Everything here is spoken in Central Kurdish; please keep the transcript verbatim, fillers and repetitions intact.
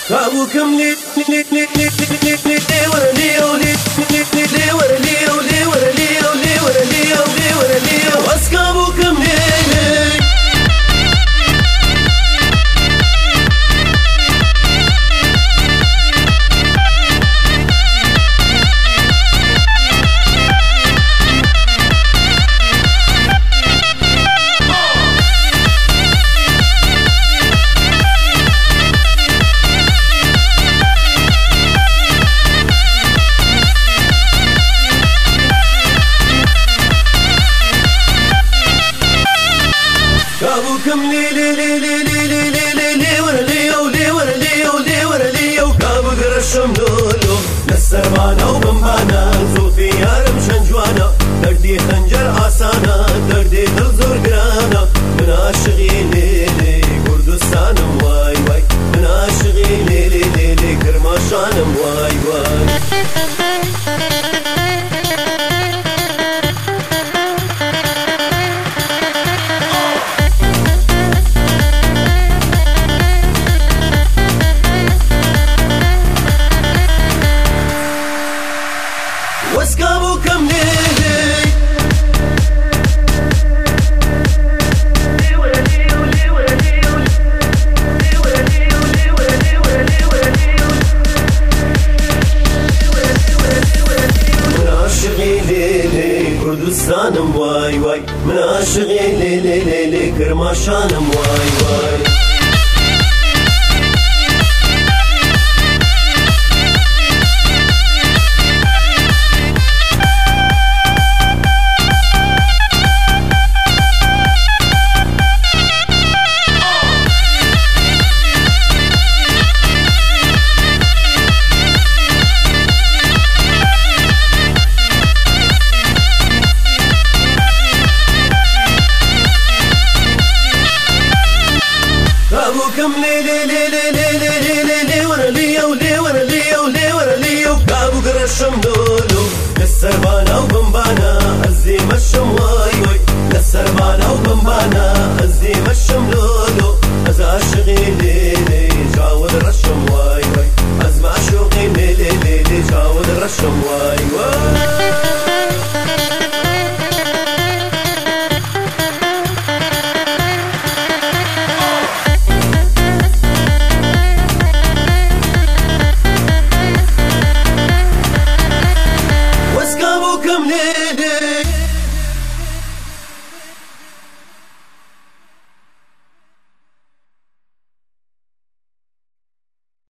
أبوكم لي لي لي لي لي لي ورا لي ولي لي لي ورا لي ولي ورا لي ولي ورا لي ولي ورا لي واسك أبوكم لي لي أبوكم لي لي لي لي لي لي لي لي لي ورا لي ولي ورا لي ولي ورا لي وكابو قرشم لولو للسربانا وبمبانا زوفي يارم شنجوانا دردي خنجر آسانا دردي دل زور قرانا من عاشقي لي لي كردستانم واي واي من عاشقي لي لي لي لي كرماشانم واي واي واسكابوكم ليلي من عاشقي ليلي كردستانم واي واي من عاشقي ليلي ليلي كرماشانم واي واي أبوكم لي لي لي لي لي لي لي لي ورا لي ولي ورا لي ولي ورا لي وكابو قرشم لولو للسربانا وبمبانا الزيم الشم واي واي للسربانا وبمبانا الزيم الشم لولو أز عاشقي لي لي جاود الرشم واي واي أز معشوقي لي لي لي جاود الرشم واي